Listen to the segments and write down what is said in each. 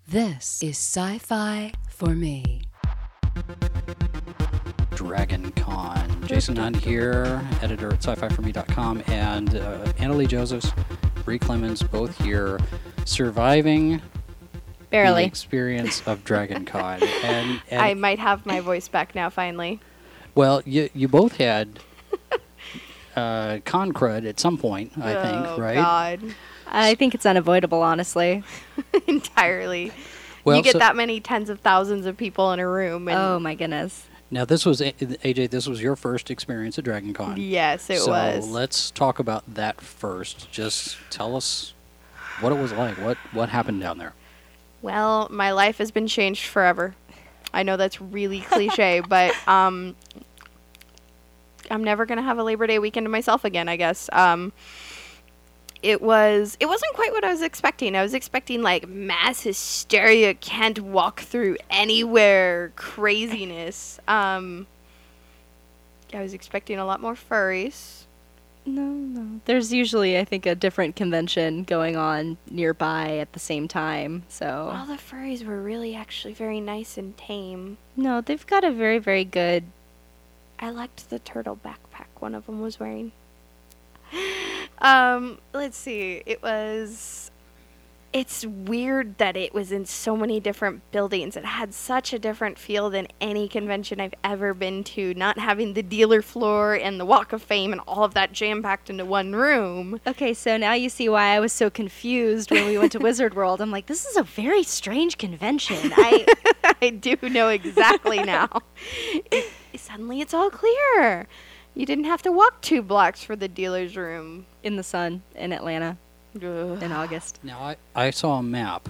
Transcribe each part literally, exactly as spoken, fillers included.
This is Sci-Fi for Me. Dragon Con. Jason Hunt here, editor at sci fi for me dot com, and uh, Annalee Josephs, Bree Clemens, both here, surviving Barely. the experience of Dragon Con. And, and I might have my voice back now, finally. well, you you both had uh, con crud at some point, I oh, think, right? God. I think it's unavoidable, honestly. Entirely. Well, you get so- that many tens of thousands of people in a room. And Oh, my goodness. Now, this was A J. This was your first experience at Dragon Con. Yes, it so was. So let's talk about that first. Just tell us what it was like. What what happened down there? Well, my life has been changed forever. I know that's really cliche, but um, I'm never going to have a Labor Day weekend to myself again, I guess. Um, it was, it wasn't quite what I was expecting. I was expecting, like, mass hysteria, can't walk through anywhere craziness. Um, I was expecting a lot more furries. No, no. There's usually, I think, a different convention going on nearby at the same time, so... All the furries were really actually very nice and tame. No, they've got a very, very good... I liked the turtle backpack one of them was wearing. um, let's see. It was... It's weird that it was in so many different buildings. It had such a different feel than any convention I've ever been to. Not having the dealer floor and the Walk of Fame and all of that jam-packed into one room. Okay, so now you see why I was so confused when we went to Wizard World. I'm like, this is a very strange convention. I I do know exactly now. It, suddenly it's all clear. You didn't have to walk two blocks for the dealer's room. In the sun in Atlanta Ugh. in August. Now, I, I saw a map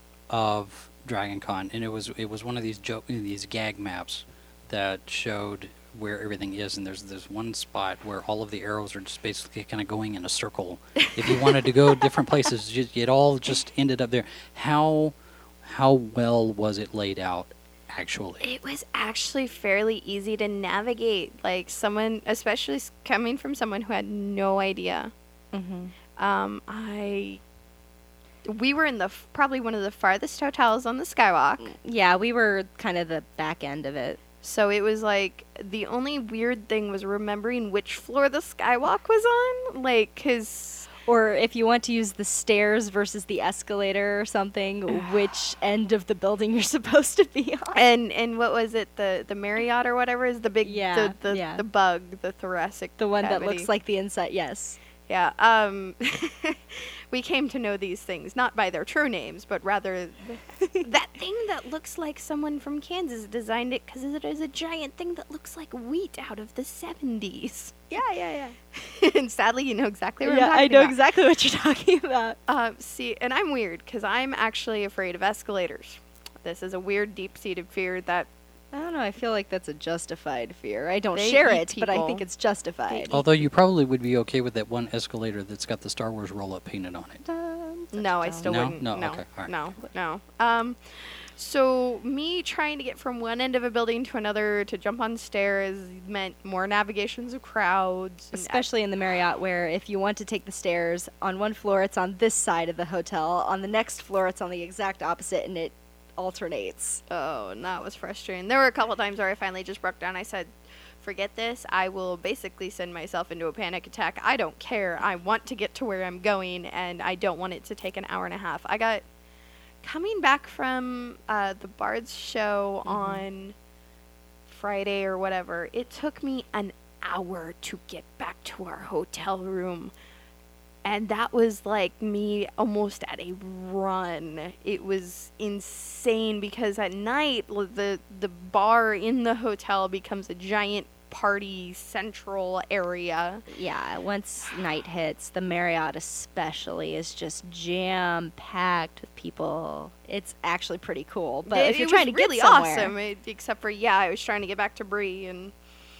of Dragon Con, and it was it was one of these jo- these gag maps that showed where everything is, and there's there's one spot where all of the arrows are just basically kind of going in a circle. If you wanted to go different places, you, it all just ended up there. How how well was it laid out, actually? It was actually fairly easy to navigate. Like someone, especially s- coming from someone who had no idea. Mm-hmm. Um, I, we were in the f- probably one of the farthest hotels on the Skywalk. Yeah, we were kind of the back end of it. So it was like the only weird thing was remembering which floor the Skywalk was on. Like, cause Or if you want to use the stairs versus the escalator or something, which end of the building you're supposed to be on. and and what was it? The the Marriott or whatever is the big Yeah, the the, yeah. the bug, the thoracic. The one that cavity. looks like the inside, yes. Yeah. Um, we came to know these things not by their true names, but rather th- that thing that looks like someone from Kansas designed it because it is a giant thing that looks like wheat out of the seventies. Yeah, yeah, yeah. And sadly, you know exactly what Yeah, I'm talking I know about. exactly what you're talking about. Uh, see, and I'm weird because I'm actually afraid of escalators. This is a weird, deep-seated fear that I don't know, I feel like that's a justified fear. I don't They share eat it, but I people. think it's justified. eat- Although you probably would be okay with that one escalator that's got the Star Wars roll-up painted on it. Dun, dun, No, I dun. still No? wouldn't. No, No, okay, all right. no, no. Um, so me trying to get from one end of a building to another to jump on stairs meant more navigations of crowds. and- Especially in the Marriott, where if you want to take the stairs, on one floor it's on this side of the hotel, on the next floor it's on the exact opposite, and it alternates. Oh, and that was frustrating. There were a couple times where I finally just broke down. I said, forget this. I will basically send myself into a panic attack. I don't care. I want to get to where I'm going, and I don't want it to take an hour and a half. I got... Coming back from uh, the Bard's show Mhm. on Friday or whatever, it took me an hour to get back to our hotel room. And that was like me almost at a run. It was insane because at night l- the the bar in the hotel becomes a giant party central area. Yeah, once night hits, the Marriott especially is just jam-packed with people. It's actually pretty cool. But it, if you're it trying was to really get somewhere, awesome, it, except for yeah, I was trying to get back to Bree and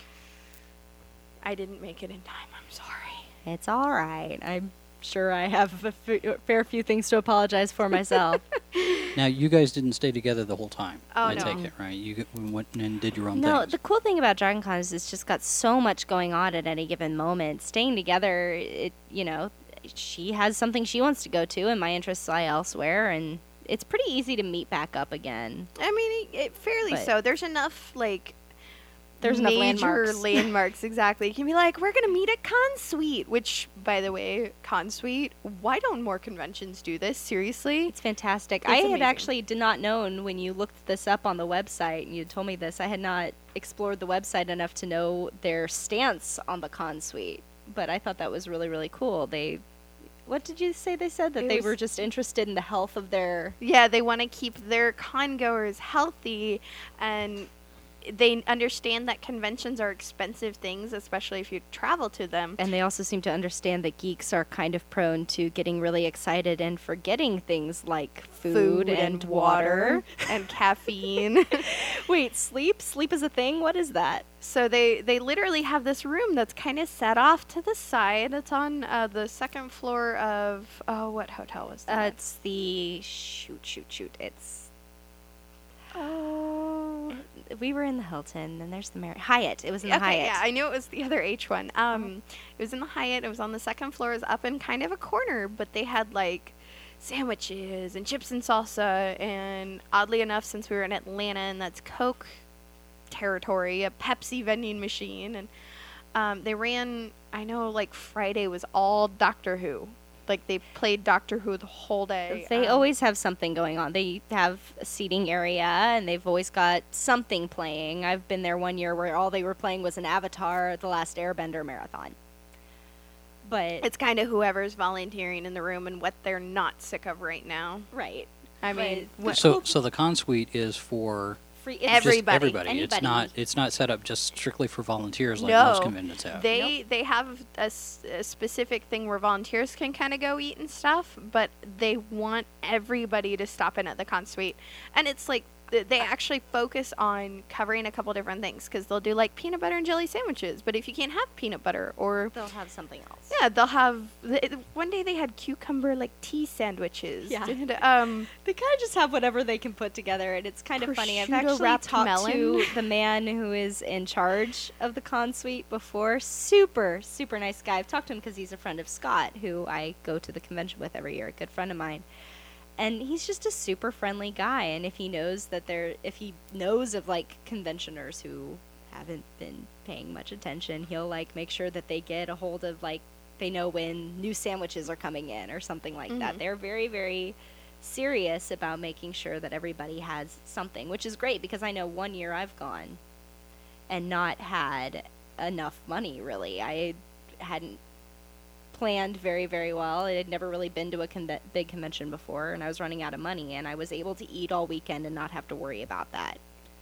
I didn't make it in time. I'm sorry. it's all right. I'm sure I have a f- fair few things to apologize for myself. Now, you guys didn't stay together the whole time. Oh, I no. take it, right? You g- went and did your own No, things. the cool thing about Dragon Con is it's just got so much going on at any given moment. Staying together, it you know, she has something she wants to go to, and my interests lie elsewhere, and it's pretty easy to meet back up again. I mean, it, it fairly But- so. There's enough like There's enough major landmarks. landmarks, exactly. You can be like, we're gonna meet at Consuite, which, by the way, Consuite. Why don't more conventions do this? Seriously, It's fantastic. It's I amazing. had actually did not known when you looked this up on the website and you told me this. I had not explored the website enough to know their stance on the con suite, but I thought that was really really cool. They, what did you say they said that It they was- were just interested in the health of their. yeah, they want to keep their con goers healthy, and they understand that conventions are expensive things, especially if you travel to them. And they also seem to understand that geeks are kind of prone to getting really excited and forgetting things like food, and, water. and caffeine. Wait, sleep? Sleep is a thing? What is that? So they, they literally have this room that's kind of set off to the side. It's on uh, the second floor of, oh, what hotel was Uh, that? it's the shoot, shoot, shoot. It's oh. we were in the Hilton, and there's the Marriott Hyatt. It was in the Okay, Hyatt. yeah, I knew it was the other H one. Um, It was in the Hyatt. It was on the second floor. It was up in kind of a corner, but they had like sandwiches and chips and salsa. And oddly enough, since we were in Atlanta and that's Coke territory, a Pepsi vending machine, and um, they ran. I know, like Friday was all Doctor Who. Like they played Doctor Who the whole day. They Um, always have something going on. They have a seating area, and they've always got something playing. I've been there one year where all they were playing was an Avatar: The Last Airbender marathon. But It's kind of whoever's volunteering in the room and what they're not sick of right now. right, I mean, But- what- So, so the con suite is for free. Every- just Everybody. everybody. It's Anybody. not. It's not set up just strictly for volunteers like No. most conventions have. They they have a, s- a specific thing where volunteers can kind of go eat and stuff, but they want everybody to stop in at the con suite, and it's like th- they actually focus on covering a couple different things because they'll do like peanut butter and jelly sandwiches, but if you can't have peanut butter or They'll have something else. yeah, they'll have th- one day they had cucumber like tea sandwiches. Yeah. And, um, They kind of just have whatever they can put together, and it's kind of funny. I've Prosciutto actually wrapped talked melon. to the man who is in charge of the con suite before. Super, super nice guy. I've talked to him because he's a friend of Scott, who I go to the convention with every year, a good friend of mine. And he's just a super friendly guy. And if he knows that they're, if he knows of like conventioners who haven't been paying much attention, he'll like make sure that they get a hold of like, they know when new sandwiches are coming in or something like that. Mhm. They're very, very serious about making sure that everybody has something, which is great because I know one year I've gone and not had enough money really. I hadn't planned very, very well. I had never really been to a conve- big convention before, and I was running out of money, and I was able to eat all weekend and not have to worry about that.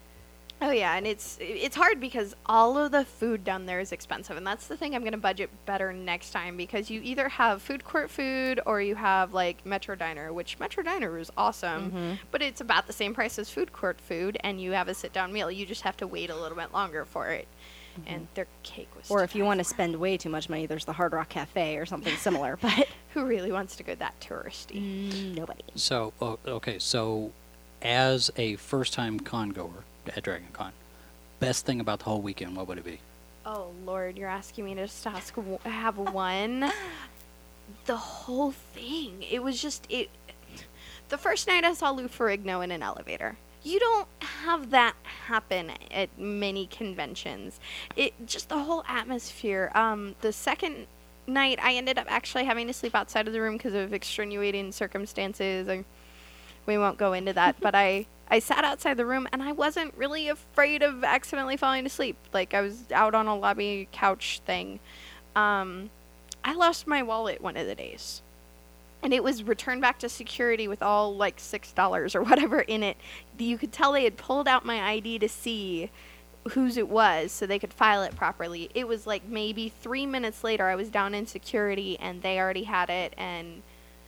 Oh yeah, and it's it's hard because all of the food down there is expensive, and that's the thing I'm gonna budget better next time because you either have food court food or you have like Metro Diner, which Metro Diner is awesome, Mhm. but it's about the same price as food court food, and you have a sit down meal. You just have to wait a little bit longer for it, and their cake was. Or to if you die want to for. spend way too much money, there's the Hard Rock Cafe or something similar, but Who really wants to go that touristy? mm, nobody. So, oh, okay, so as a first-time con goer at Dragon Con, best thing about the whole weekend, what would it be? Oh Lord, you're asking me to just ask w- have one. The whole thing. It was just it. The first night I saw Lou Ferrigno in an elevator. You don't have that happen at many conventions. It just the whole atmosphere. Um, the second night I ended up actually having to sleep outside of the room because of extenuating circumstances. I, we won't go into that, but I. I sat outside the room and I wasn't really afraid of accidentally falling asleep. Like I was out on a lobby couch thing. Um, I lost my wallet one of the days. And it was returned back to security with all like six dollars or whatever in it. You could tell they had pulled out my I D to see whose it was so they could file it properly. It was like maybe three minutes later I was down in security and they already had it, and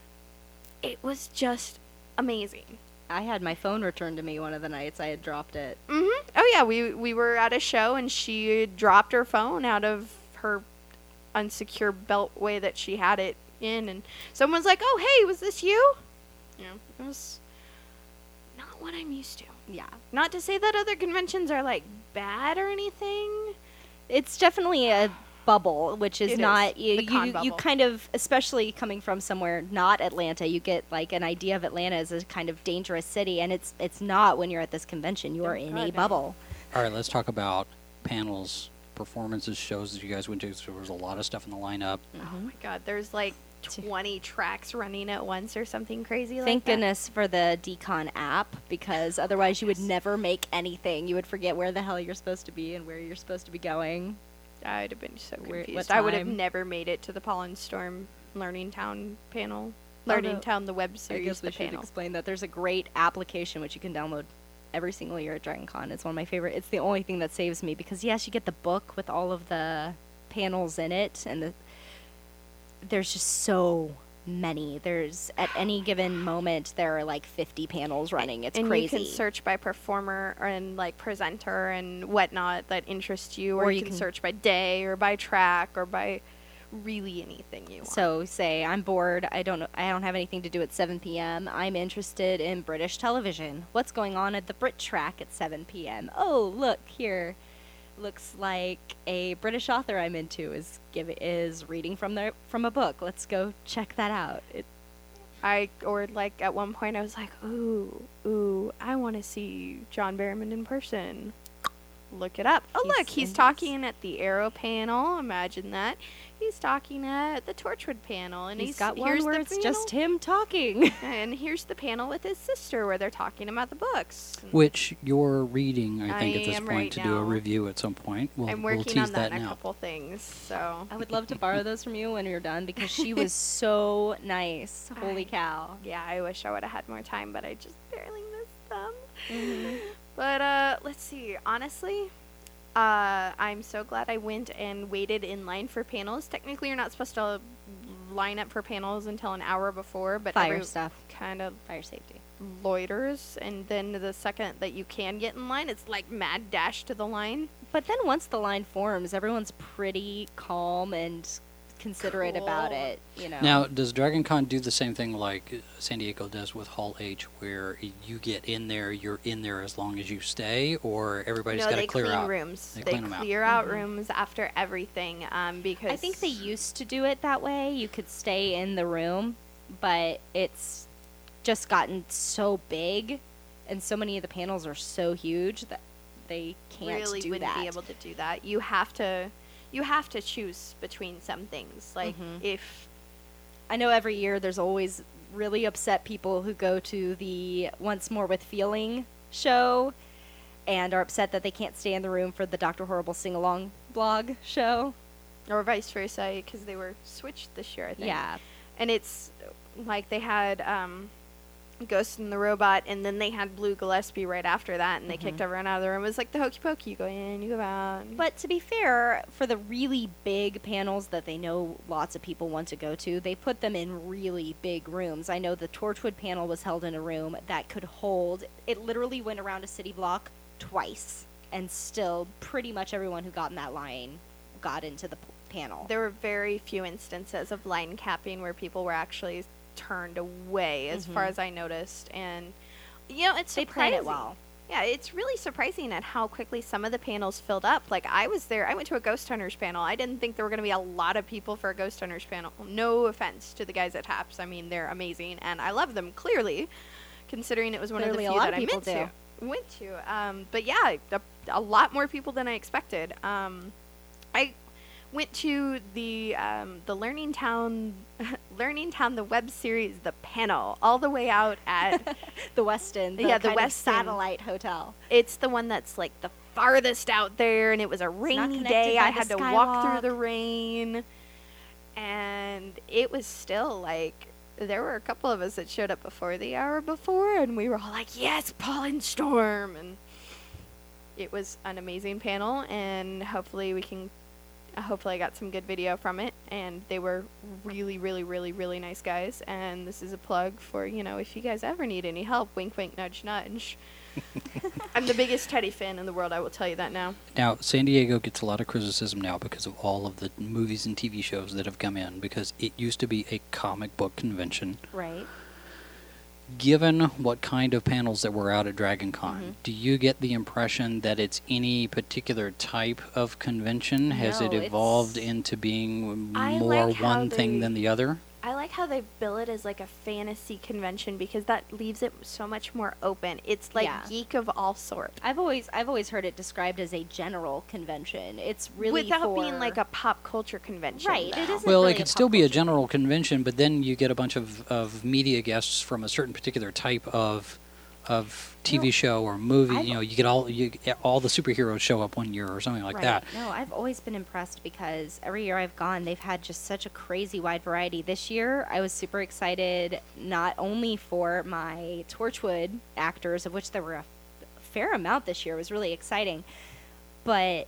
it was just amazing. I had my phone returned to me one of the nights. I had dropped it. Mm-hmm. Oh yeah, we we were at a show and she dropped her phone out of her unsecure beltway that she had it in, and someone's like, "Oh hey, was this you?" Yeah, it was not what I'm used to. Yeah. Not to say that other conventions are like bad or anything. It's definitely a bubble, which is It is, not you. the con You, you bubble. kind of, especially coming from somewhere not Atlanta, you get like an idea of Atlanta as a kind of dangerous city, and it's it's not when you're at this convention. You are Oh, in God, a no. bubble. All right, let's talk about panels, performances, shows that you guys went to. So there was a lot of stuff in the lineup. Oh my God, there's like twenty tracks running at once or something crazy like Thank that. goodness for the Decon app, because otherwise you would yes. never make anything. You would forget where the hell you're supposed to be and where you're supposed to be going. I'd have been so Where- confused. what I would have time? never made it to the Pollen Storm Learning Town panel. Learning Although, Town, the web I series, guess we the should panel. explain that there's a great application which you can download every single year at Dragon Con. It's one of my favorite. It's the only thing that saves me, because yes, you get the book with all of the panels in it, and the there's just so many. There's at any given moment there are like fifty panels running. It's and crazy. you can search by performer and like presenter and whatnot that interests you, or, Or you, you can, can- search by day or by track or by really anything you want. So say I'm bored. I don't know. I don't have anything to do at seven p.m. I'm interested in British television. What's going on at the Brit Track at seven p.m.? Oh, look here. Looks like a British author I'm into is give is reading from their from a book. Let's go check that out. It, I or like at one point I was like, ooh, ooh, I want to see John Barrowman in person. Look it up. Oh He's look, he's in talking at the Arrow panel. Imagine that. He's talking at the Torchwood panel, and he's he's got one here's where the it's just panel- him talking. And here's the panel with his sister where they're talking about the books. And Which you're reading, I think, I at this am point right to do a now. review at some point. We'll, I'm we'll working tease on that, that in a now. couple things. So I would love to borrow those from you when you're done, because she was so nice. Holy I- cow. yeah, I wish I would have had more time, but I just barely missed them. Mhm. But uh, let's see. Honestly, uh, I'm so glad I went and waited in line for panels. Technically, you're not supposed to line up for panels until an hour before, but Fire every stuff. kind of Fire safety. loiters. And then the second that you can get in line, it's like mad dash to the line. But then once the line forms, everyone's pretty calm and considerate about Cool. it, you know. Now, does Dragon Con do the same thing like San Diego does with Hall H, where you get in there, you're in there as long as you stay, or everybody's no, got they to clear clean out? rooms. They They, clean 'em out. clear out, Mhm. rooms after everything um, because I think they used to do it that way. You could stay in the room, but it's just gotten so big, and so many of the panels are so huge that they can't really do wouldn't that. be able to do that. You have to, you have to choose between some things. Like Mhm. if I know every year there's always really upset people who go to the Once More with Feeling show and are upset that they can't stay in the room for the Doctor Horrible sing-along blog show. or vice versa, because they were switched this year, I think. Yeah. And it's like they had um, Ghost and the Robot, and then they had Blue Gillespie right after that, and they kicked Mhm. everyone out of the room. It was like the hokey pokey. You go in, you go out. But to be fair, for the really big panels that they know lots of people want to go to, they put them in really big rooms. I know the Torchwood panel was held in a room that could hold, it literally went around a city block twice, and still pretty much everyone who got in that line got into the p- panel. There were very few instances of line capping where people were actually turned away, as far Mhm. as I noticed. And you know, it's They plan surprising. it well. Yeah, it's really surprising at how quickly some of the panels filled up. Like I was there, I went to a Ghost Hunters panel. I didn't think there were going to be a lot of people for a Ghost Hunters panel. No offense to the guys at Taps. I mean, they're amazing, and I love them clearly, considering it was one Clearly a of the few lot that of I people went to. Went to. Um, but yeah, a, a lot more people than I expected. Um, I went to the um, the Learning Town, Learning Town, the web series, the panel, all the way out at. The Westin, the Yeah, the kind of Westin. satellite hotel. It's the one that's like the farthest out there, and it was a rainy connected day. by I the had to walk skywalk. through the rain, and it was still like there were a couple of us that showed up before the hour before, and we were all like, "Yes, Pollen Storm!" And it was an amazing panel, and hopefully we can. Hopefully I got some good video from it, and they were really, really, really, really nice guys. And this is a plug for, you know, if you guys ever need any help, wink, wink, nudge, nudge. I'm the biggest Teddy fan in the world, I will tell you that now. Now, San Diego gets a lot of criticism now because of all of the movies and T V shows that have come in, because it used to be a comic book convention. Right. given what kind of panels that were out at Dragon Con, Mm-hmm. do you get the impression that it's any particular type of convention? Has No, it evolved it's- into being I more like how one thing they- than the other? I like how they bill it as like a fantasy convention because that leaves it so much more open. It's like Yeah. geek of all sorts. I've always I've always heard it described as a general convention. It's really Without being for- like a pop culture convention. Right, it though. isn't Well, really it a could pop still be a culture general convention, but then you get a bunch of, of media guests from a certain particular type of of T V No, show or movie. I've- You know, you get all you get all the superheroes show up one year or something like Right. that. No, I've always been impressed because every year I've gone, they've had just such a crazy wide variety. This year, I was super excited not only for my Torchwood actors, of which there were a fair amount this year, it was really exciting, but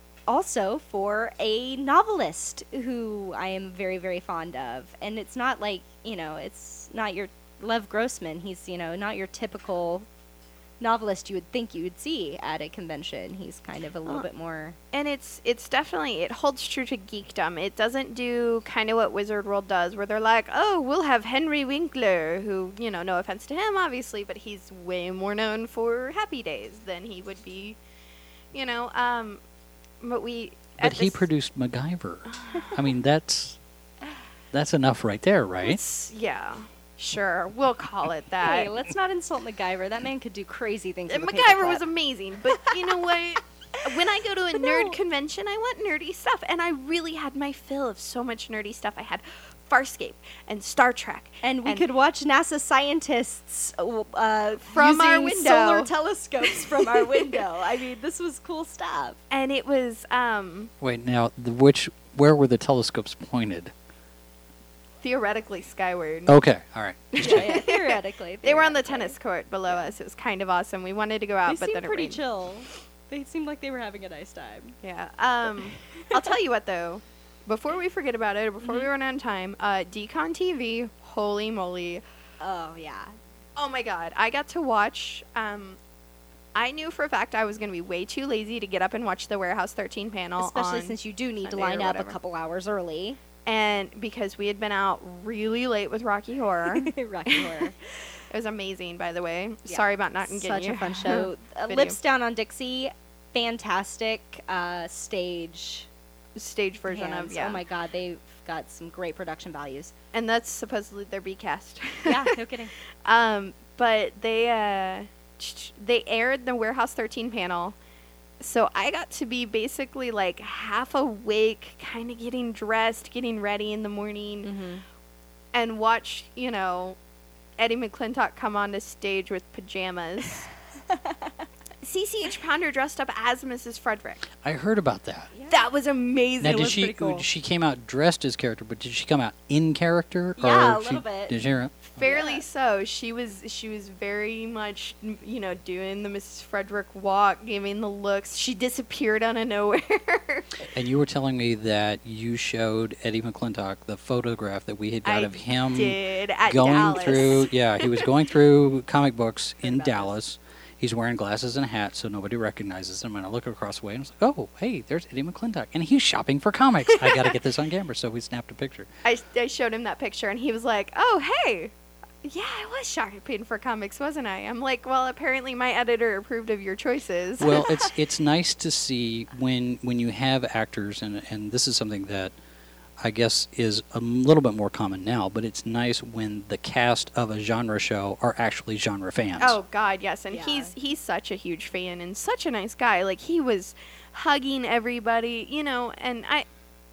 also for a novelist who I am very, very fond of. And it's not like, you know, it's not your Lev Grossman. He's, you know, not your typical novelist you would think you would see at a convention. He's kind of a little Oh. bit more. And it's it's definitely it holds true to geekdom. It doesn't do kind of what Wizard World does, where they're like, "Oh, we'll have Henry Winkler," who, you know, no offense to him, obviously, but he's way more known for Happy Days than he would be, you know. Um, but we. But at he this- produced MacGyver. I mean, that's that's enough right there, right? It's- yeah, sure, we'll call it that. Hey, let's not insult MacGyver. That man could do crazy things. And with a MacGyver was paperclip. amazing, but you know what? When I go to a But nerd no. convention, I want nerdy stuff, and I really had my fill of so much nerdy stuff. I had Farscape and Star Trek, And we and- could watch NASA scientists uh, From our using window. solar telescopes from our window. I mean, this was cool stuff. and it was um, Wait, now the, which where were the telescopes pointed? theoretically skyward. Okay, all right. Yeah, yeah, theoretically, They were on the theoretically. tennis court below us. It was kind of awesome. We wanted to go out, They but seemed then it pretty rained. chill. They seemed like they were having a nice time. Yeah. Um, I'll tell you what though. Before we forget about it, or before we run out of time, uh, Decon T V, holy moly. Oh yeah. Oh my god, I got to watch. Um, I knew for a fact I was going to be way too lazy to get up and watch the Warehouse thirteen panel. Especially on since you do need to Sunday or line up a whatever. couple hours early. And because we had been out really late with Rocky Horror. It Rocky Horror. was amazing, by the way. Yeah. Sorry about not getting Such you a fun show. uh, video. Lips Down on Dixie, fantastic uh, stage Stage version hands. of yeah. Oh my god, they've got some great production values. And that's supposedly their B cast. Yeah, no kidding. Um, but they uh, they aired the Warehouse thirteen panel, so I got to be basically like half awake, kind of getting dressed, getting ready in the morning, Mm-hmm. and watch you know Eddie McClintock come onto stage with pajamas. C C H Pounder dressed up as Missus Frederick. I heard about that. That was amazing. Now, It did was she pretty cool. she came out dressed as character, but did she come out in character? Yeah, or a she, little bit. Did she? Fairly Yeah. so. She was she was very much m- you know doing the Missus Frederick walk, giving the looks. She disappeared out of nowhere. And you were telling me that you showed Eddie McClintock the photograph that we had got I of him did at going Dallas. through. Yeah, he was going through comic books in about this. Dallas. He's wearing glasses and a hat, so nobody recognizes him. And I look across the way, and I was like, "Oh, hey, there's Eddie McClintock, and he's shopping for comics. I got to get this on camera." So we snapped a picture. I, I showed him that picture, and he was like, "Oh, hey, yeah, I was shopping for comics, wasn't I?" I'm like, "Well, apparently my editor approved of your choices." Well, it's it's nice to see when when you have actors, and and this is something that I guess is a little bit more common now, but it's nice when the cast of a genre show are actually genre fans. Oh God, yes, and Yeah. he's he's such a huge fan and such a nice guy. Like he was hugging everybody, you know, and I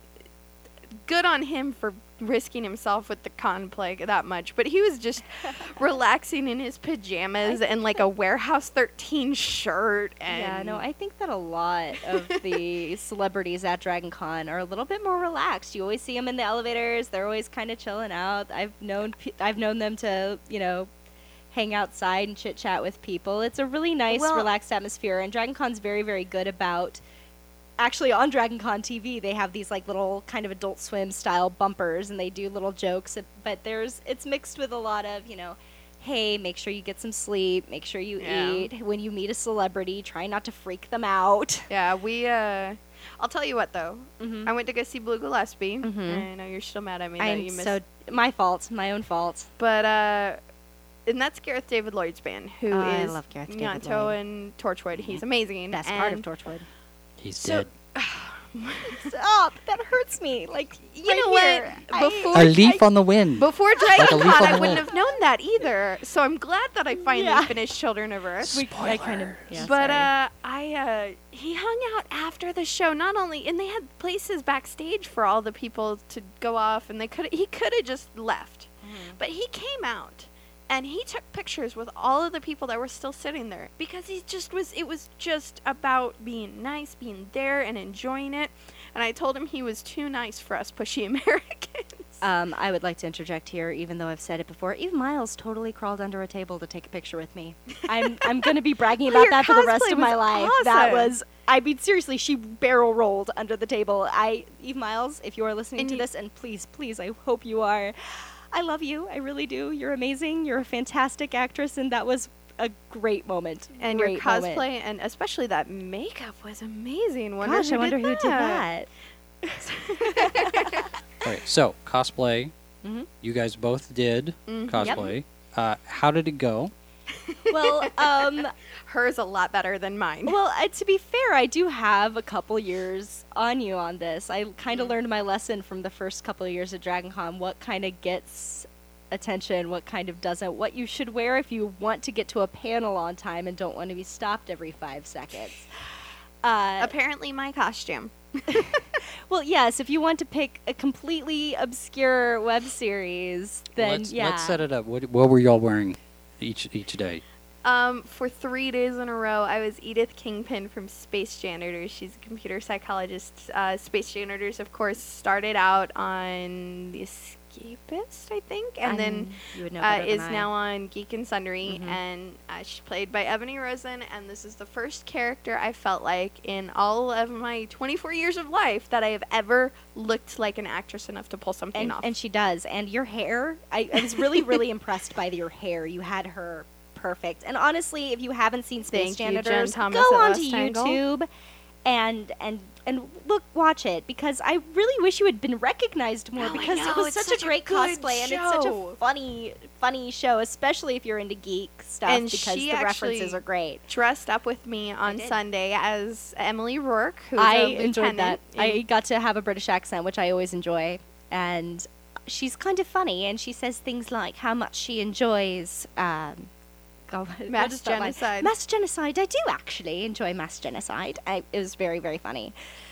good on him for risking himself with the con plague that much, but he was just relaxing in his pajamas and like a Warehouse thirteen shirt and Yeah, no, I think that a lot of the celebrities at Dragon Con are a little bit more relaxed. You always see them in the elevators; they're always kind of chilling out. I've known pe- I've known them to, you know, hang outside and chit chat with people. It's a really nice, Well- relaxed atmosphere, and Dragon Con's very, very good about. Actually, on Dragon Con T V, they have these like little kind of Adult Swim style bumpers, and they do little jokes. But there's it's mixed with a lot of, you know, hey, make sure you get some sleep, make sure you Yeah. eat. When you meet a celebrity, try not to freak them out. yeah, we uh I'll tell you what though. Mhm. I went to go see Blue Gillespie. Mhm. I know you're still mad at me that I'm you missed so my fault, my own fault. but uh and that's Gareth David Lloyd's band, who Oh, I is love Gareth David Nyanto Lloyd. and Torchwood. He's amazing. Best and part of Torchwood. He's So- dead. Stop! That hurts me. Like, You right know what? here. I- Before A leaf I- on the wind. Before Like a Dragon leaf Con, on I the wouldn't wind. have known that either. So I'm glad that I finally Yeah. finished Children of Earth. We- I kind of. Yeah, but sorry. uh, I uh, he hung out after the show. Not only, and they had places backstage for all the people to go off, and they could he could have just left, but he came out, and he took pictures with all of the people that were still sitting there because he just was. It was just about being nice, being there, and enjoying it. And I told him he was too nice for us pushy Americans. Um, I would like to interject here, even though I've said it before. Eve Miles totally crawled under a table to take a picture with me. I'm I'm going to be bragging about Your that for the rest cosplay of my was life. That awesome. was, I mean, seriously, she barrel rolled under the table. I Eve Miles, if you are listening And to you- this, and please, please, I hope you are. I love you. I really do. You're amazing. You're a fantastic actress, and that was a great moment. And great your moment. cosplay, and especially that makeup, was amazing. Wonder Gosh, who I wonder did who did that. Okay, so cosplay. Mhm. You guys both did Mhm. cosplay. Uh, how did it go? Well, um, Hers a lot better than mine. Well, uh, to be fair, I do have a couple years on you on this. I kind of Mm. learned my lesson from the first couple of years at DragonCon, what kind of gets attention, what kind of doesn't, what you should wear if you want to get to a panel on time and don't want to be stopped every five seconds. Uh, Apparently, my costume. well, yes, if you want to pick a completely obscure web series, then let's, yeah. let's set it up. What, what were y'all wearing each each day? Um, for three days in a row, I was Edith Kingpin from Space Janitors. She's a computer psychologist. Uh, Space Janitors, of course, started out on The Escapist, I think, and then I'm- you would know uh, better than is I. now on Geek and Sundry, Mhm. and uh, she's played by Ebony Rosen, and this is the first character I felt like in all of my twenty-four years of life that I have ever looked like an actress enough to pull something and, off. and she does. And your hair, I, I was really, really impressed by your hair. You had her perfect. And honestly, if you haven't seen Space Thank you, Jen Janitors, Thomas go at onto West Angle. YouTube and and and look, watch it, because I really wish you had been recognized more, Oh, I because know, it was it's such, such a a great good cosplay and it's such show. a funny, funny show, especially if you're into geek stuff, And because she the actually references are great. dressed up with me on did. Sunday as Emily Rourke, who's I a enjoyed that. lieutenant I in- got to have a British accent, which I always enjoy, and she's kind of funny, and she says things like how much she enjoys um, God, what Mass is that line? genocide. Mass genocide. I do actually enjoy mass genocide. I, it was very, very funny.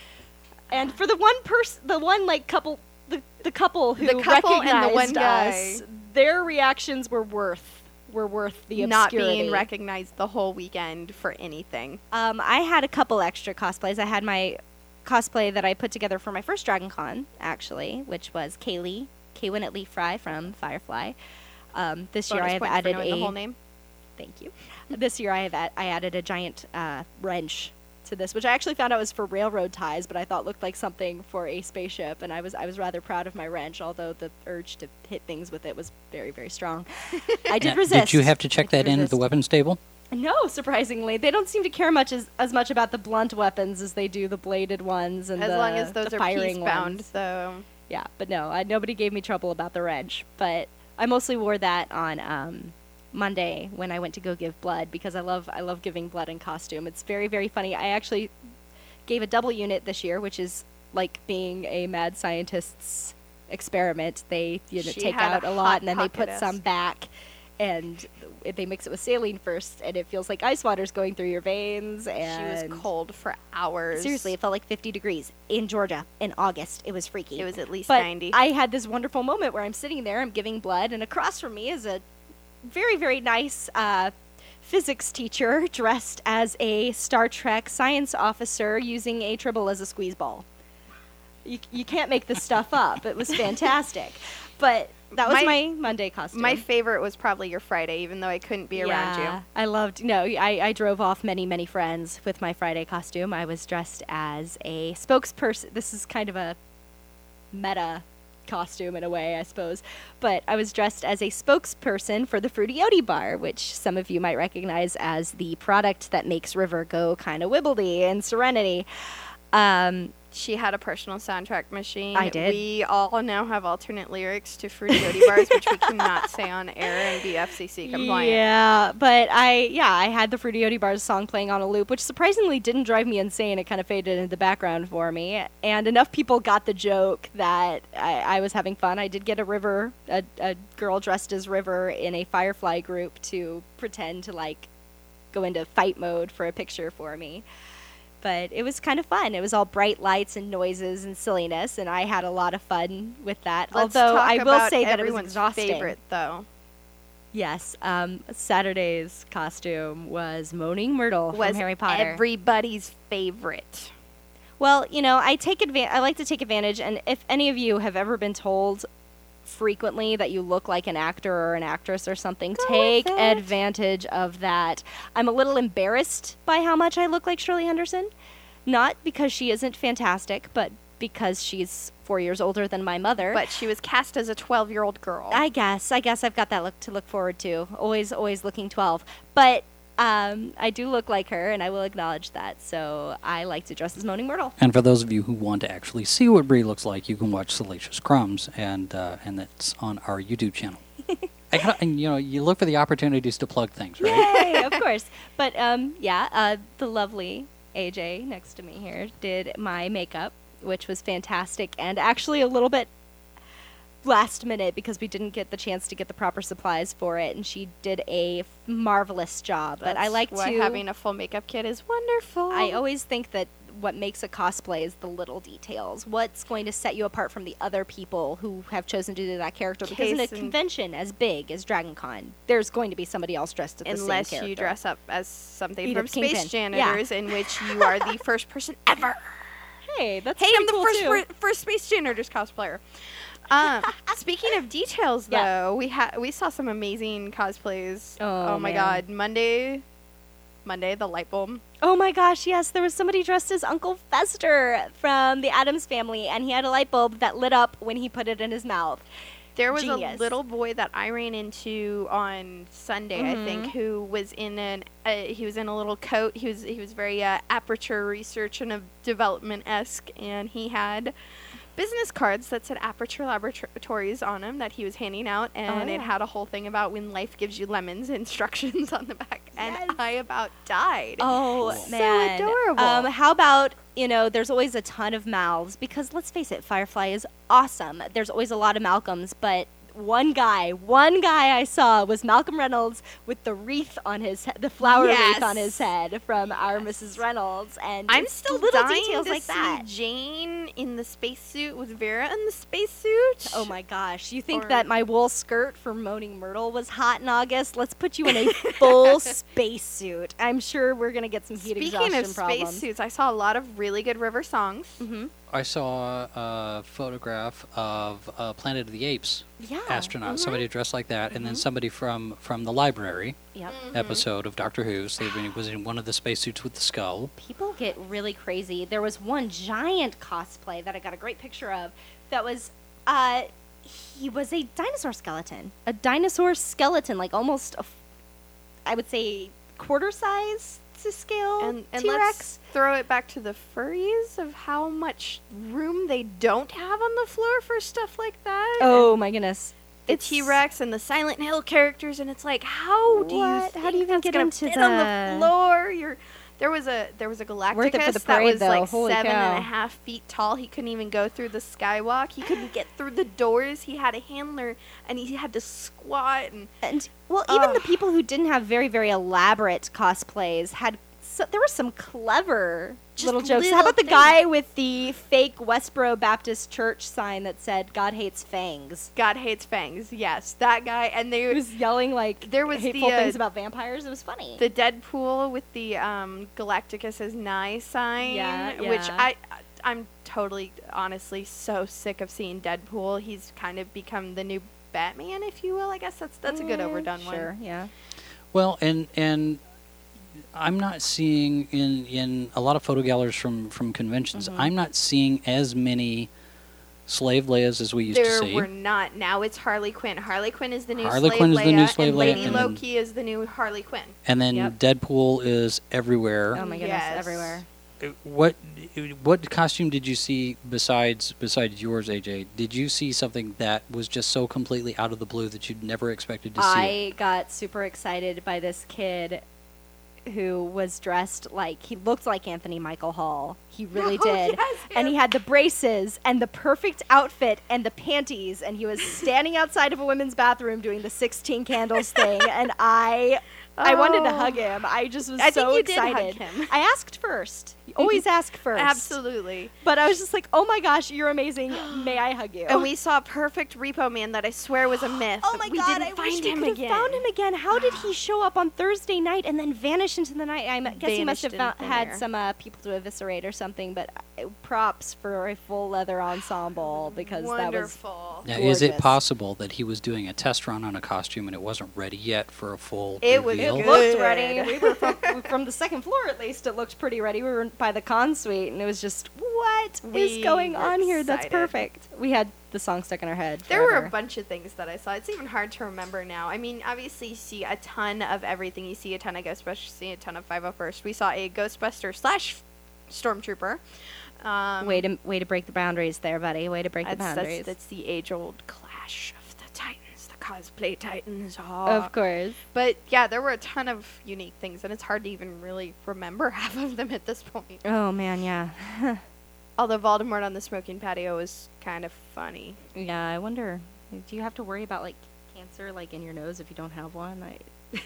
And for the one person, the one like couple, the, the couple who The couple and the recognized one guy. us, their reactions were worth were worth the not obscurity. being recognized the whole weekend for anything. Um, I had a couple extra cosplays. I had my cosplay that I put together for my first Dragon Con, actually, which was Kaylee, Kay Winnett Lee Fry from Firefly. Um, this year I Bonus have point for added knowing a the whole name. thank you. This year I have ad- I added a giant uh, wrench to this, which I actually found out was for railroad ties, but I thought looked like something for a spaceship, and I was I was rather proud of my wrench, although the urge to hit things with it was very, very strong. I did Now, resist. Did you have to I check did that in at the resist. weapons table? No, surprisingly, they don't seem to care much as, as much about the blunt weapons as they do the bladed ones and As the, long as those the are firing peace-bound, ones. so... Yeah, but no, I, nobody gave me trouble about the wrench. But I mostly wore that on um, Monday when I went to go give blood, because I love I love giving blood in costume. It's very, very funny. I actually gave a double unit this year, which is like being a mad scientist's experiment. They you know She take had out a a lot hot and then they put pocket-ass. some back, and it- they mix it with saline first, and it feels like ice water's going through your veins. And She was cold for hours. seriously, it felt like fifty degrees in Georgia in August. It was freaky. It was at least But ninety. I had this wonderful moment where I'm sitting there, I'm giving blood, and across from me is a very, very nice uh, physics teacher dressed as a Star Trek science officer using a tribble as a squeeze ball. You, you can't make this stuff up. It was fantastic. But that was my, My- Monday costume. My favorite was probably your Friday, even though I couldn't be around Yeah, you. I loved, no, I, I drove off many, many friends with my Friday costume. I was dressed as a spokesperson. This is kind of a meta costume in a way, I suppose. But I was dressed as a spokesperson for the Fruity Yodi bar, which some of you might recognize as the product that makes River go kind of wibbledy in Serenity. Um, She had a personal soundtrack machine. I did. We all now have alternate lyrics to Fruity Oaty bars, which we cannot say on air and be F C C compliant. Yeah, but I yeah I had the Fruity Oaty Bars song playing on a loop, which surprisingly didn't drive me insane. It kind of faded into the background for me, and enough people got the joke that I, I was having fun. I did get a River, a, a girl dressed as River in a Firefly group to pretend to like go into fight mode for a picture for me. But it was kind of fun. It was all bright lights and noises and silliness, and I had a lot of fun with that. Let's Although talk I will about say that it was everyone's exhausting. favorite, though. Yes, um, Saturday's costume was Moaning Myrtle Was from Harry Potter. everybody's favorite. Well, you know, I take advan- I like to take advantage, and if any of you have ever been told frequently that you look like an actor or an actress or something, Go take with it. advantage of that. I'm a little embarrassed by how much I look like Shirley Henderson, not because she isn't fantastic, but because she's four years older than my mother. But she was cast as a twelve-year-old girl. I guess. I guess I've got that look to look forward to. Always, always looking twelve. But um, I do look like her, and I will acknowledge that. So I like to dress as Moaning Myrtle. And for those of you who want to actually see what Brie looks like, you can watch Salacious Crumbs, and uh, and that's on our YouTube channel. I gotta, and, you know, you look for the opportunities to plug things, right? Yay, of course. But um, yeah, uh, the lovely A J next to me here did my makeup, which was fantastic, and actually a little bit last minute because we didn't get the chance to get the proper supplies for it, and she did a f- marvelous job. But I That's like why to having a full makeup kit is wonderful. I always think that what makes a cosplay is the little details. What's going to set you apart from the other people who have chosen to do that character? Because in a Case in- convention as big as Dragon Con, there's going to be somebody else dressed as the Unless same character. you dress up as something Either from Space Kingpin. Janitors, in which you are the first person ever. Hey, that's Hey, pretty I'm the cool first too. fir- first Space Janitors cosplayer. Um, speaking of details, though, Yeah. we had we saw some amazing cosplays. Oh, my man. God, Monday, Monday, the light bulb. Oh my gosh, yes, there was somebody dressed as Uncle Fester from the Addams Family, and he had a light bulb that lit up when he put it in his mouth. There was Genius. a little boy that I ran into on Sunday, I Mhm. think, who was in an uh, he was in a little coat. He was he was very uh, aperture research and of development esque, and he had business cards that said Aperture Laboratories on them that he was handing out, and Oh, it yeah. had a whole thing about when life gives you lemons instructions on the back, and Yes. I about died. Oh, Cool. man. So adorable. Um, how about, you know, there's always a ton of Mals, because let's face it, Firefly is awesome. There's always a lot of Malcolms, but one guy, one guy I saw was Malcolm Reynolds with the wreath on his head, the flower Yes. wreath on his head from our Missus Reynolds, and I'm it's still little dying details to like see that. Jane in the spacesuit with Vera in the spacesuit. Oh my gosh. You think Or- that my wool skirt for Moaning Myrtle was hot in August? Let's put you in a full spacesuit. I'm sure we're going to get some heat Speaking exhaustion of problems. spacesuits, I saw a lot of really good river songs. Mm-hmm. I saw a photograph of uh, Planet of the Apes Yeah. astronaut, mhm. somebody dressed like that, and then Mhm. somebody from, from the library Yep. episode of Doctor Who. So he was in one of the spacesuits with the skull. People get really crazy. There was one giant cosplay that I got a great picture of that was, uh, he was a dinosaur skeleton. A dinosaur skeleton, like almost, a f- I would say, quarter size to scale And, and T-Rex. let's throw it back to the furries of how much room they don't have on the floor for stuff like that. Oh my goodness. the It's- T-Rex and the Silent Hill characters, and it's like, how do you What? think How do you even that's get gonna into fit on the the- floor? You're there was a there was a Galacticus Worth it for the that parade, was though. like Holy seven and a cow. half feet tall. He couldn't even go through the skywalk. He couldn't get through the doors. He had a handler, and he had to squat. And And well, even the Ugh. people who didn't have very, very elaborate cosplays had. So, there were some clever Just little jokes. How little about the things. guy with the fake Westboro Baptist Church sign that said "God hates fangs"? God hates fangs. Yes, that guy. And they He was yelling like There was hateful the, uh, things about vampires. It was funny. the Deadpool with the um, Galacticus as nigh sign, Yeah, which yeah. I I'm totally honestly so sick of seeing Deadpool. He's kind of become the new Batman, if you will. I guess that's that's a good Eh, overdone sure, one. yeah. Well, and and I'm not seeing in in a lot of photo galleries from from conventions. Mhm. I'm not seeing as many slave Leias as we used There to see. were not. Now it's Harley Quinn. Harley Quinn is the new Harley Slave Quinn is the new Leia, Slave and Leia, Lady and then- Loki is the new Harley Quinn. And then Yep. Deadpool is everywhere. Oh my goodness, Yes. everywhere. uh, what what costume did you see besides besides yours, A J? Did you see something that was just so completely out of the blue that you'd never expected to see? I got super excited by this kid who was dressed like, he looked like Anthony Michael Hall. He really Oh, did. yes, And he yes. had the braces and the perfect outfit and the panties, and he was standing outside of a women's bathroom doing the sixteen candles thing, and I I wanted to Oh. hug him. I just was I think so you did hug excited. him. I asked first. You always ask first. Absolutely. But I was just like, "Oh my gosh, you're amazing. May I hug you?" And we saw Perfect Repo Man that I swear was a myth. Oh my we god, didn't I find wish we him could again. have found him again. How did he show up on Thursday night and then vanish into the night? I m- guess he must have Vanished fou- into had thin air. some uh, people to eviscerate or something, but uh, props for a full leather ensemble because that was Wonderful. Now, is it gorgeous. possible that he was doing a test run on a costume and it wasn't ready yet for a full It was reveal? It good. looked ready. We were from, from the second floor, at least. It looked pretty ready. We were by the con suite, and it was just, what is We going were on here? That's excited. perfect. We had the song stuck in our head. There were forever. a bunch of things that I saw. It's even hard to remember now. I mean, obviously, you see a ton of everything. You see a ton of Ghostbusters, you see a ton of five oh first. We saw a Ghostbuster slash Stormtrooper. Um, way to way to break the boundaries there, buddy. Way to break the that's, boundaries. that's, that's the age-old clash of the titans, the cosplay titans. Oh. of course. But yeah, there were a ton of unique things, and it's hard to even really remember half of them at this point. Oh man, yeah. Although Voldemort on the smoking patio was kind of funny. Yeah, I wonder. Do you have to worry about like cancer, like in your nose, if you don't have one? I,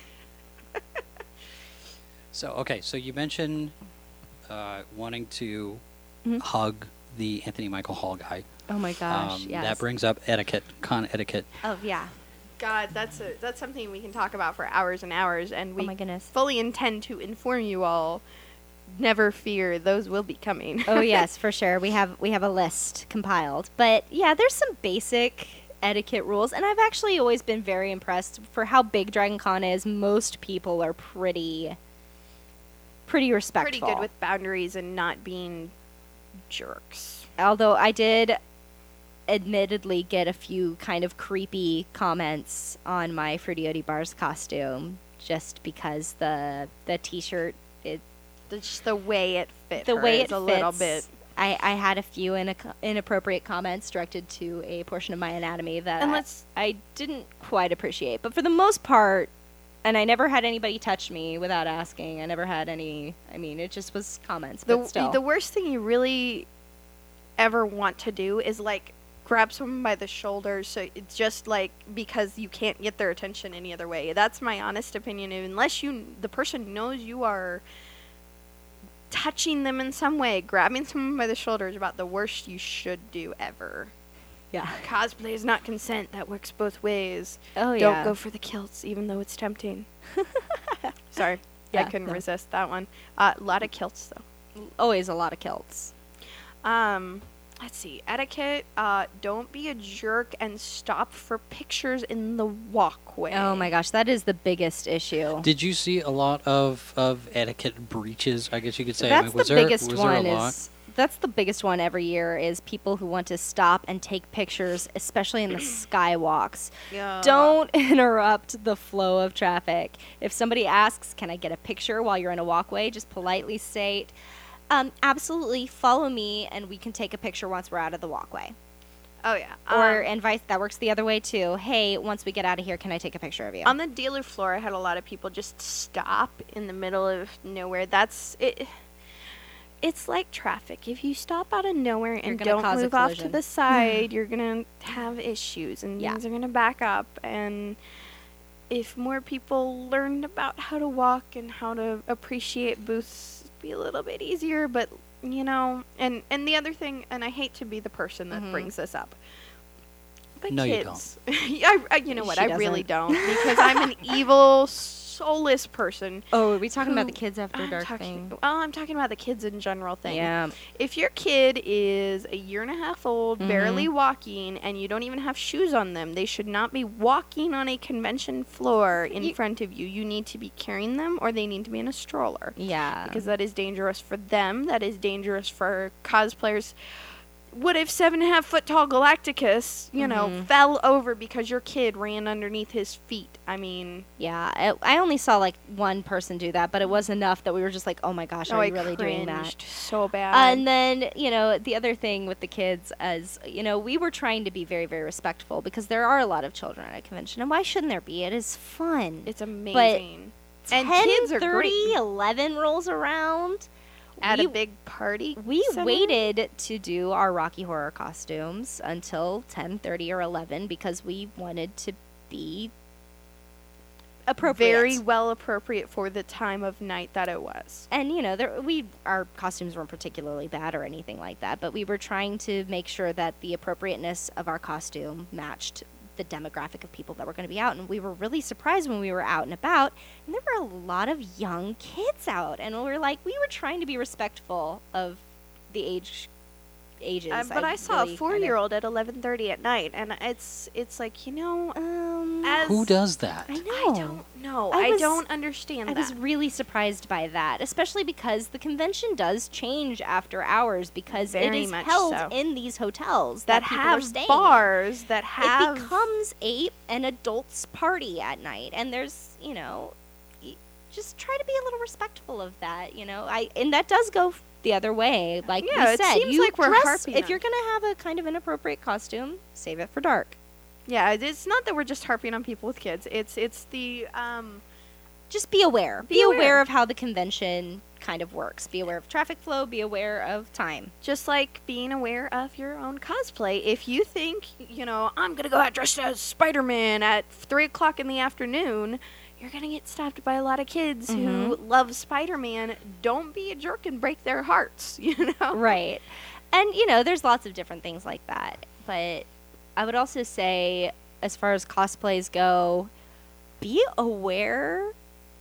So, okay, so you mentioned uh, wanting to Mhm. hug the Anthony Michael Hall guy. oh my gosh, Um, yes. That brings up etiquette, con etiquette. oh yeah. God, that's a, that's something we can talk about for hours and hours, and we Oh my goodness. fully intend to inform you all. Never fear, those will be coming. Oh yes, for sure. We have we have a list compiled. But yeah, there's some basic etiquette rules, and I've actually always been very impressed for how big Dragon Con is. Most people are pretty pretty respectful. Pretty good with boundaries and not being jerks. Although I did admittedly get a few kind of creepy comments on my Fruity Oaty Bars costume just because the the t-shirt it The, just the way it fit the her way is it a fits, little bit. I, I had a few in inappropriate comments directed to a portion of my anatomy that And I, let's- I didn't quite appreciate. But for the most part, and I never had anybody touch me without asking. I never had any. I mean, it just was comments. The, but still, the worst thing you really ever want to do is like grab someone by the shoulders, so it's just like because you can't get their attention any other way. That's my honest opinion. Unless you the person knows you are touching them in some way, grabbing someone by the shoulder is about the worst you should do ever. yeah. Cosplay is not consent. That works both ways. Oh yeah. Don't go for the kilts, even though it's tempting. Sorry, Yeah, I couldn't no. resist that one. A lot of kilts, though. Always a lot of kilts. Um, let's see. Etiquette. Uh, don't be a jerk and stop for pictures in the walkway. Oh my gosh, that is the biggest issue. Did you see a lot of, of etiquette breaches, I guess you could say? I That's mean, the was there, biggest was there a one. lot? Is that's the biggest one every year is people who want to stop and take pictures, especially in the skywalks. Yeah. Don't interrupt the flow of traffic. If somebody asks, "Can I get a picture while you're in a walkway?" just politely state, um, "Absolutely, follow me, and we can take a picture once we're out of the walkway." Oh yeah. Or Um, and vice that works the other way too. "Hey, once we get out of here, can I take a picture of you?" on the dealer floor, I had a lot of people just stop in the middle of nowhere. That's it. It's like traffic. If you stop out of nowhere and gonna don't cause a move off to collision. the side, you're gonna have issues, and Yeah. things are gonna back up. And if more people learned about how to walk and how to appreciate booths, it'd be a little bit easier. But you know, and and the other thing, and I hate to be the person that Mhm. brings this up, but No, you kids, I, I, you know what? She I really doesn't. don't, because I'm an evil, soulless person. oh, are we talking about the who- kids after I'm dark talking, thing? well, I'm talking about the kids in general thing. Yeah. If your kid is a year and a half old, barely Mhm. walking, and you don't even have shoes on them, they should not be walking on a convention floor in You- front of you. You need to be carrying them, or they need to be in a stroller. Yeah. Because that is dangerous for them. That is dangerous for cosplayers. what if seven and a half foot tall Galacticus, you know, Mhm. fell over because your kid ran underneath his feet? I mean, Yeah, I, I only saw like one person do that, but it was enough that we were just like, oh my gosh, oh, are I you really doing that? cringed so bad. And then, you know, the other thing with the kids is, you know, we were trying to be very, very respectful because there are a lot of children at a convention. And why shouldn't there be? It is fun. it's amazing. And ten, kids are thirty, great. eleven rolls around. At we, a big party. We center. waited to do our Rocky Horror costumes until ten thirty or eleven because we wanted to be appropriate. Very well appropriate for the time of night that it was. And you know, there, we our costumes weren't particularly bad or anything like that, but we were trying to make sure that the appropriateness of our costume matched the demographic of people that were going to be out. And we were really surprised when we were out and about, and there were a lot of young kids out, and we were like, we were trying to be respectful of the age ages. Uh, but I, saw really a four-year-old at eleven thirty at night, and it's it's like, you know, Um, as Who does that? I know. I don't know. I I, was- don't understand I that. was really surprised by that, especially because the convention does change after hours because Very it is much held so. in these hotels that, that people are have staying in. bars that have It becomes a an adults party at night, and there's, you know, y- just try to be a little respectful of that, you know. I and that does go f- the other way, like Yeah, we it said. seems you like we're dress, harping if on- you're gonna have a kind of inappropriate costume, save it for dark. Yeah, it's not that we're just harping on people with kids. It's it's the um Just be aware. Be, Be aware. aware. of how the convention kind of works. Be aware of traffic flow. Be aware of time. just like being aware of your own cosplay. If you think, you know, I'm gonna go out dressed as Spider-Man at three o'clock in the afternoon, you're gonna get stopped by a lot of kids who love Spider-Man. Don't be a jerk and break their hearts. You know, Right. And, you know, there's lots of different things like that. But I would also say, as far as cosplays go, be aware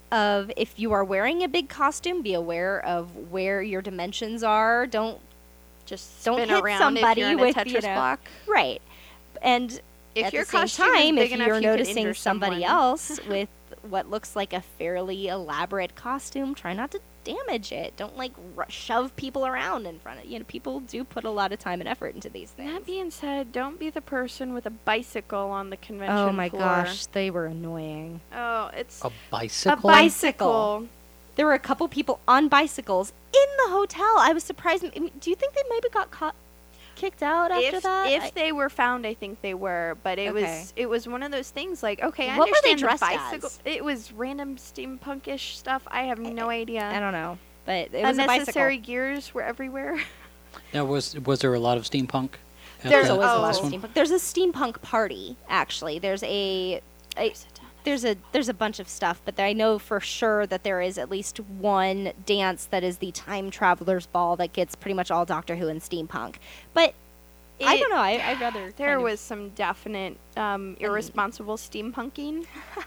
of if you are wearing a big costume, be aware of where your dimensions are. Don't, Just Don't spin hit around somebody if you're in with, a Tetris you know, block. right. And If at your the same costume is time, big if enough, you're you could noticing injure somebody someone. else with what looks like a fairly elaborate costume, try not to damage it. Don't like ru- shove people around in front of you know. People do put a lot of time and effort into these things. That being said, don't be the person with a bicycle on the convention Oh my floor. gosh, they were annoying. Oh, it's A a bicycle? bicycle. There were a couple people on bicycles in the hotel. I was surprised. I mean, do you think they maybe got caught, kicked out after If, that? if I- they were found, I think they were, but it Okay. was it was one of those things like, okay, I What were they understand dressed the bicycle. as? It was random steampunkish stuff. I have no idea. I don't know, but it was a Unnecessary bicycle. gears were everywhere. Now, was was there a lot of steampunk? at There's the There's always a lot last of one? steampunk. There's a steampunk party, actually. There's a, a there's a there's a bunch of stuff, but I know for sure that there is at least one dance that is the Time Traveler's Ball that gets pretty much all Doctor Who and steampunk. But I It- don't know. I, I'd rather There kind of- was some definite um, irresponsible steampunking.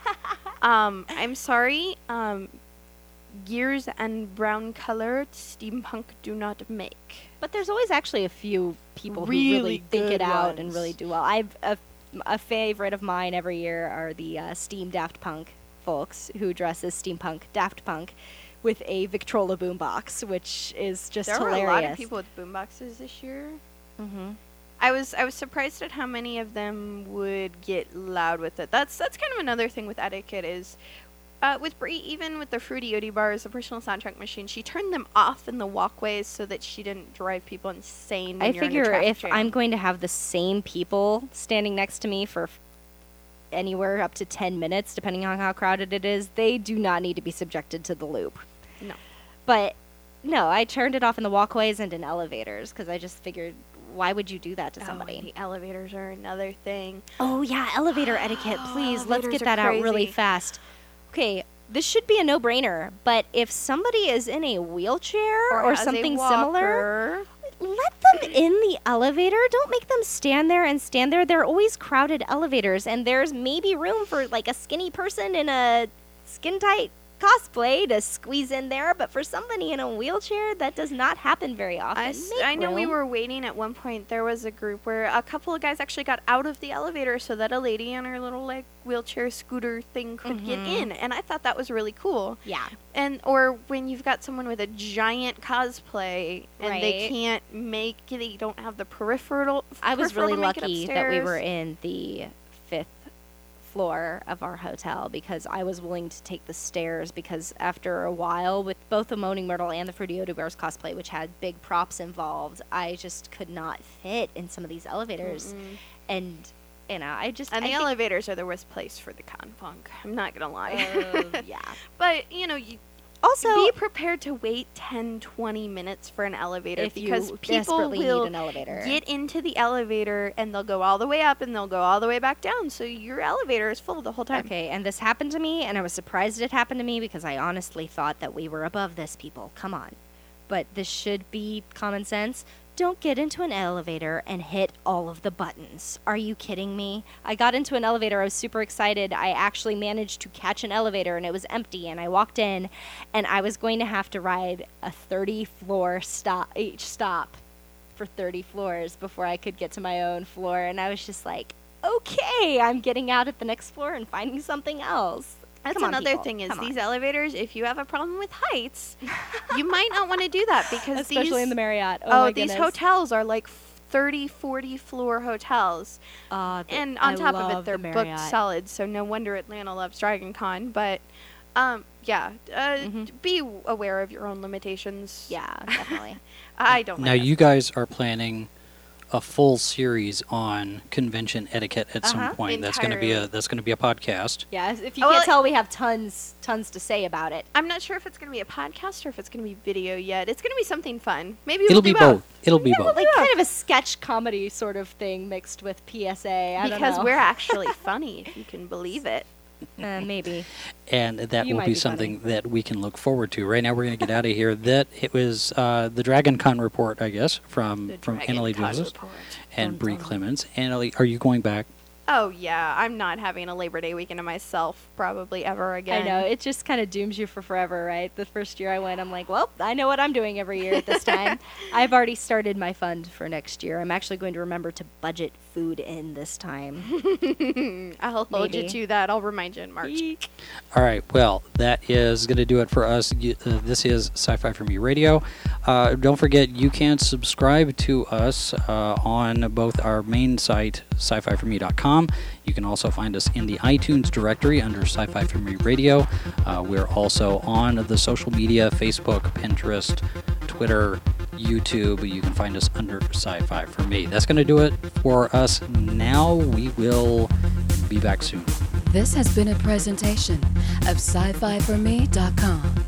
um, I'm sorry. Um, gears and brown color steampunk do not make. But there's always actually a few people who Really really think good it out and ones. really do well. I've a, a favorite of mine every year are the uh, Steam Daft Punk folks who dress as steampunk Daft Punk with a Victrola boombox, which is just There hilarious. were a lot of people with boomboxes this year. Mm-hmm. I was I was surprised at how many of them would get loud with it. That's that's kind of another thing with etiquette is, uh, with Brie, even with the Fruity Oaty bars, the personal soundtrack machine, she turned them off in the walkways so that she didn't drive people insane. When I you're in a figure traffic if jam. I'm going to have the same people standing next to me for f- anywhere up to ten minutes, depending on how crowded it is, they do not need to be subjected to the loop. No. But no, I turned it off in the walkways and in elevators because I just figured, why would you do that to Oh, somebody? and the elevators are another thing. Oh, yeah, elevator etiquette, please. Let's Elevators get are that out really crazy. fast. Okay, this should be a no-brainer, but if somebody is in a wheelchair or, as a something similar, walker. let them in the elevator. Don't make them stand there and stand there. They're always crowded elevators, and there's maybe room for like a skinny person in a skin-tight cosplay to squeeze in there, but for somebody in a wheelchair, that does not happen very often. I, s- Make I know we room. were waiting at one point. There was a group where a couple of guys actually got out of the elevator so that a lady on her little like wheelchair scooter thing could get Mhm. in, and I thought that was really cool. Yeah. And or when you've got someone with a giant cosplay and they Right. can't make, they don't have the peripheral. I was peripheral really to make it lucky that we were upstairs. in the fifth floor of our hotel because I was willing to take the stairs because after a while with both the Moaning Myrtle and the Fruity Odo Bears cosplay, which had big props involved, I just could not fit in some of these elevators. Mm-mm. And, you know, I just... And I the think- elevators are the worst place for the con funk. I'm not gonna lie. Uh, yeah. But you know, you Also, be prepared to wait ten, twenty minutes for an elevator if because you people desperately will need an elevator. get into the elevator and they'll go all the way up and they'll go all the way back down. So your elevator is full the whole time. Okay, and this happened to me, and I was surprised it happened to me because I honestly thought that we were above this, people. Come on. But this should be common sense. Don't get into an elevator and hit all of the buttons. Are you kidding me? I got into an elevator. I was super excited. I actually managed to catch an elevator, and it was empty. And I walked in, and I was going to have to ride a thirty-floor stop each stop for thirty floors before I could get to my own floor. And I was just like, okay, I'm getting out at the next floor and finding something else. That's Come on, another people. thing is Come on. these elevators, if you have a problem with heights, you might not want to do that because Especially these, in the Marriott. Oh, oh, my these goodness. hotels are like thirty, forty floor hotels. Uh, the- And on I top of love it, the they're booked Marriott. solid, so no wonder Atlanta loves Dragon Con. But, um, yeah, uh, Mhm. d- be aware of your own limitations. Yeah, definitely. I don't Now like you guys are planning a full series on convention etiquette at Uh-huh. some point. That's going to be a Entirely. that's going to be a podcast. Yeah, if you Oh, can't well, tell, we have tons, tons to say about it. I'm not sure if it's going to be a podcast or if it's going to be video yet. It's going to be something fun. Maybe It'll we'll be do both. It'll be both. Like kind of a sketch comedy sort of thing mixed with P S A. I because don't we're know. actually funny, if you can believe it. uh, maybe. And that You will might be be something that we can look forward to. Right now, we're going to get out of here. That it was uh, the Dragon Con report, I guess, from The from Dragon Annalie Con Joseph report. and Dun, Bree dun. Clemens. Annalie, are you going back? Oh, yeah. I'm not having a Labor Day weekend to myself probably ever again. I know, it just kind of dooms you for forever, right? The first year I went, I'm like, well, I know what I'm doing every year at this time. I've already started my fund for next year. I'm actually going to remember to budget food in this time. I'll hold you Maybe. to that. I'll remind you in March. All right. Well, that is going to do it for us. You- Uh, this is Sci-Fi for Me Radio. Uh, don't forget, you can subscribe to us uh, on both our main site, sci fi for me dot com. You can also find us in the iTunes directory under Sci-Fi for Me Radio. Uh, we're also on the social media, Facebook, Pinterest, Twitter, YouTube. You can find us under Sci-Fi for Me. That's going to do it for us now. We will be back soon. This has been a presentation of sci fi for me dot com.